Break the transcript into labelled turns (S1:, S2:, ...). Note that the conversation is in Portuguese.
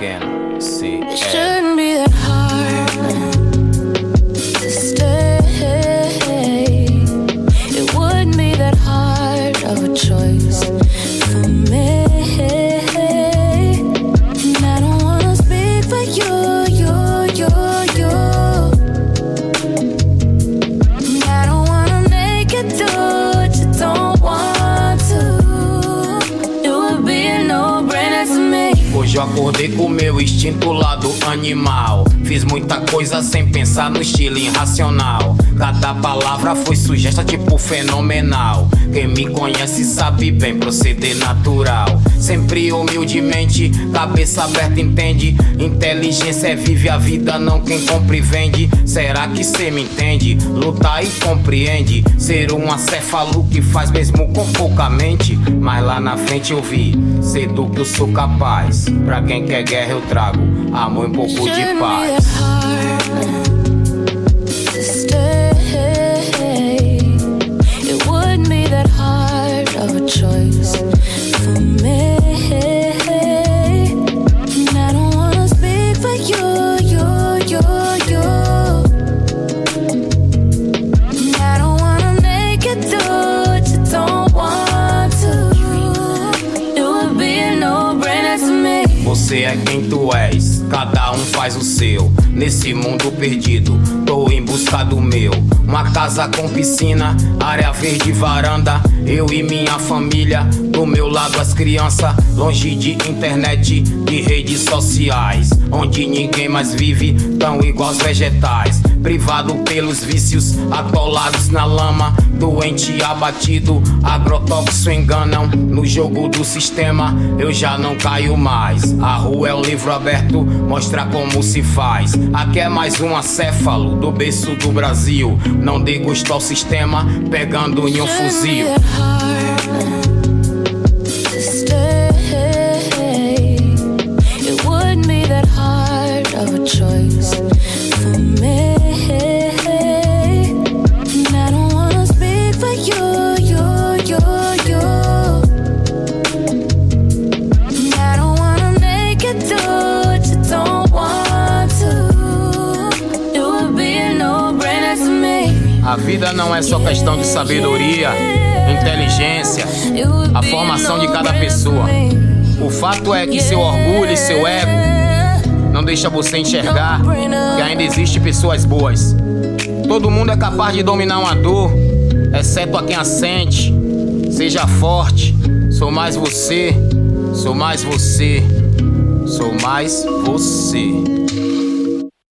S1: pequeno, C,
S2: It shouldn't be that hard to stay. It wouldn't be that hard of a choice for me. And I don't wanna speak for you, you. And I don't wanna make it do what you don't want to. It would be a no-brainer to me.
S1: Hoje eu acordei com meu instinto lado animal. Fiz muita coisa sem pensar no estilo irracional. Cada palavra foi sugesta tipo fenomenal. Quem me conhece sabe bem proceder natural. Sempre humildemente, cabeça aberta entende. Inteligência é vive a vida, não quem compra e vende. Será que cê me entende? Luta e compreende. Ser um acéfalo que faz mesmo com pouca mente. Mas lá na frente eu vi, sei do que eu sou capaz. Pra quem quer guerra eu trago amor e um pouco de paz.
S2: It wouldn't be that hard of a choice for me. And I don't wanna speak for you. And I don't wanna make it do what you don't want to. It would be a no-brainer to me.
S1: Você é quem tu és, cada um faz o seu. Nesse mundo perdido, tô em busca do meu. Uma casa com piscina, área verde, varanda. Eu e minha família, do meu lado as crianças. Longe de internet, de redes sociais, onde ninguém mais vive tão igual aos vegetais. Privado pelos vícios, atolados na lama. Doente, abatido, agrotóxico enganam. No jogo do sistema, eu já não caio mais. A rua é um livro aberto, mostra como se faz. Aqui é mais um acéfalo do berço do Brasil. Não dê gosto ao sistema, pegando em um fuzil.
S2: It wouldn't be that hard of a choice for me. And I don't wanna speak for you. And I don't wanna make it do what you don't want to. It would be a no-brainer to me.
S1: A vida não é só questão de sabedoria, inteligência, a formação de cada pessoa. O fato é que seu orgulho e seu ego não deixa você enxergar que ainda existe pessoas boas. Todo mundo é capaz de dominar uma dor, exceto a quem a sente. Seja forte, sou mais você, sou mais você, sou mais você.